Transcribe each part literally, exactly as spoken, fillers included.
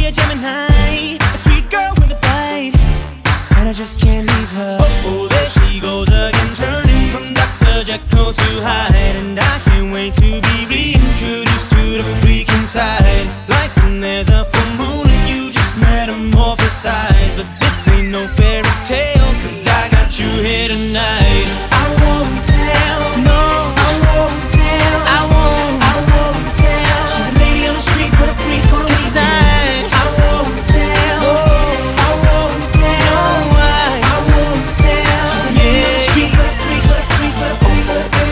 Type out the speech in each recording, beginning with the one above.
a Gemini, a sweet girl with a bite, and I just can't leave her. Oh, oh, there she goes again, turning from Doctor Jekyll to Hyde, and I can't wait to be reintroduced to the freaking side. Like when there's a full moon and you just metamorphosize. But this ain't no fairy tale, cause I got you here tonight. I won't tell, no, I won't tell, I won't, I won't tell. She's a lady on the street, but a freak on the weekend. I won't tell, oh, I won't tell, no, I, I won't tell. She's a lady on the street, but a freak, but a freak, but a freak, but a freak.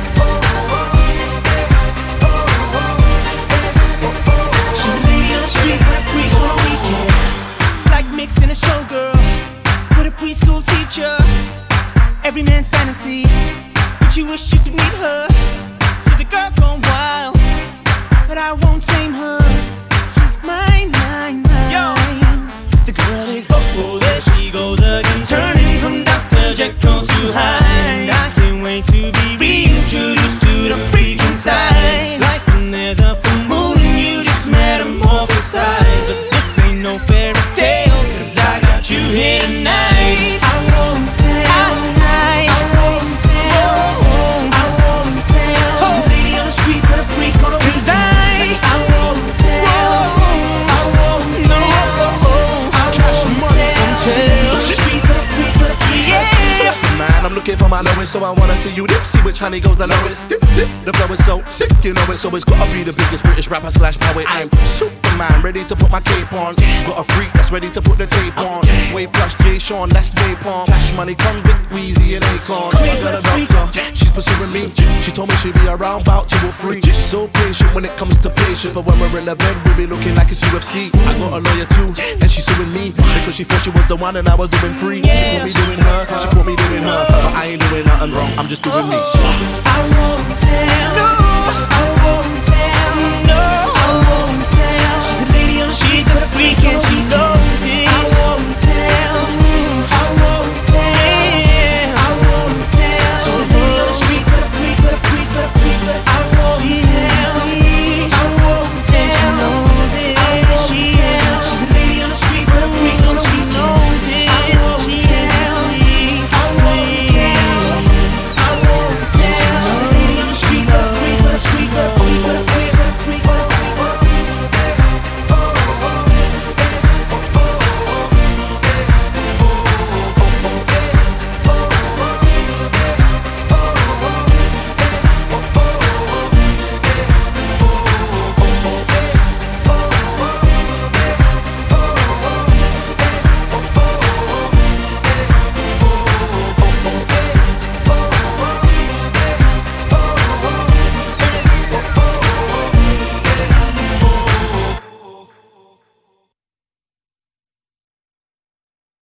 She's a lady on the street, but a freak on the weekend. It's like mixing a showgirl with a preschool teacher. Every man's fantasy, but you wish you could meet her. She's a girl gone wild, but I won't tame her. She's mine, mine, mine. Yo, the girl is oh, there she goes again, turning from Doctor Jekyll to Hyde. I can't wait to be reintroduced to the freaking side. Like when there's a full moon and you just metamorphosize. But this ain't no fairy tale, cause I got you here tonight. I won't tell, I, I won't tell, I won't tell. She's a lady on the street, but a freak on the weekend. I, I won't tell, I won't tell, I won't tell. On the street, but a freak, but a freak, yeah. Man, I'm looking for my lowest, so I wanna see you dip. See which honey goes the lowest. Dip, dip. The flow is so sick, you know it, so it's gotta be the biggest British rapper slash poet. I'm Superman, ready to put my cape on. Got a freak that's ready to put the tape on. Sway plus Jay Sean, that's napalm. Cash money, convict, Weezy and Akon. I got a doctor, she's pursuing me. She told me she'd be around about two or three. She's so patient when it comes to patience, but when we're in the bed, we be looking like it's U F C. I got a lawyer too, and she's suing me because she thought she was the one and I was doing free. She caught me doing her, she caught me doing her, but I ain't doing nothing wrong. I'm just doing me. I won't tell.